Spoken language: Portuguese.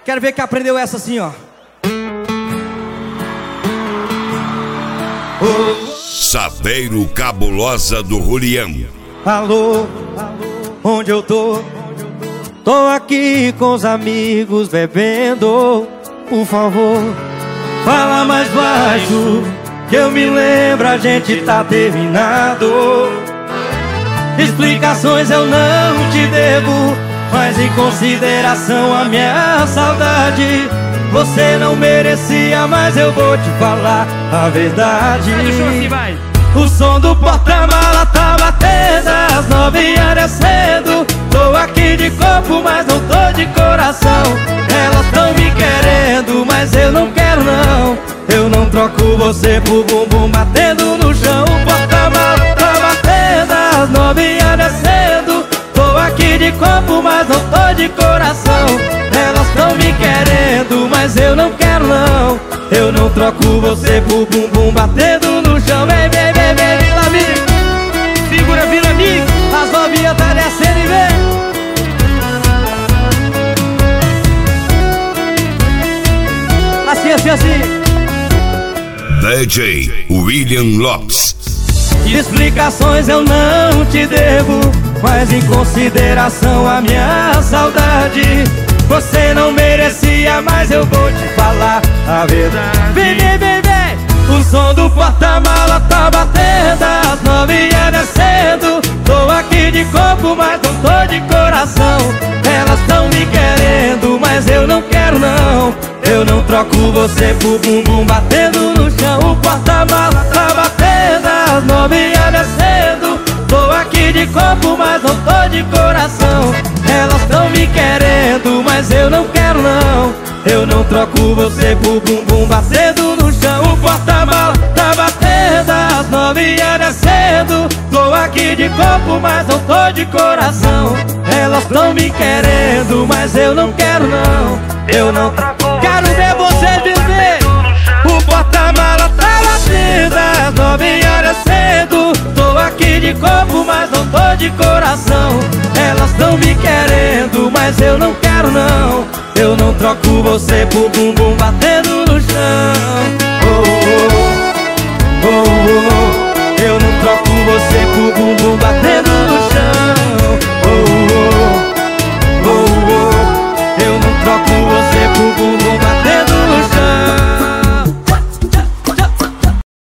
Quero ver quem aprendeu essa assim, ó. Saveiro Cabulosa do Julião. Alô, onde eu tô? Tô aqui com os amigos bebendo. Por favor, fala mais baixo, que eu me lembro, a gente tá terminado. Explicações eu não te devo, mas em consideração a minha saudade, você não merecia, mas eu vou te falar a verdade. O som do porta-mala tá batendo, às 9h cedo. Tô aqui de corpo, mas não tô de coração. Elas tão me querendo, mas eu não quero não. Eu não troco você por bumbum batendo no chão. O porta-mala tá batendo, às 9h cedo. Tô aqui de corpo, mas não tô de coração. Elas tão me querendo, mas eu não quero não. Eu não troco você por bumbum batendo no chão. Vem, vem, vem, vem, Vila Amiga. Segura, Vila Amiga. As novinhas tá descendo e vem. Assim, assim, assim. DJ William Lopes. Explicações eu não te devo, mas em consideração a minha saudade, você não merecia, mas eu vou te falar a verdade. Vem, vem, vem, vem. O som do porta-mala tá batendo, às 9h cedo. Tô aqui de corpo, mas não tô de coração. Elas tão me querendo, mas eu não quero não. Eu não troco você por bumbum batendo no chão. O porta-mala tá batendo, às 9h cedo. Tô aqui de corpo, mas não tô de coração. Elas tão me querendo, mas eu não quero não. Eu não troco você por bumbum batendo no chão. O porta-mala tá batendo, às 9h cedo. Tô aqui de corpo, mas não tô de coração. Elas tão me querendo, mas eu não quero não. Eu não troco. Quero ver você viver. O porta-mala tá batendo, às 9h cedo. Tô aqui de corpo, mas não tô de coração. Elas tão me querendo, mas eu não quero não. Eu não troco você por bumbum batendo no chão. Oh, oh, oh, oh. Eu não troco você por bumbum batendo no chão.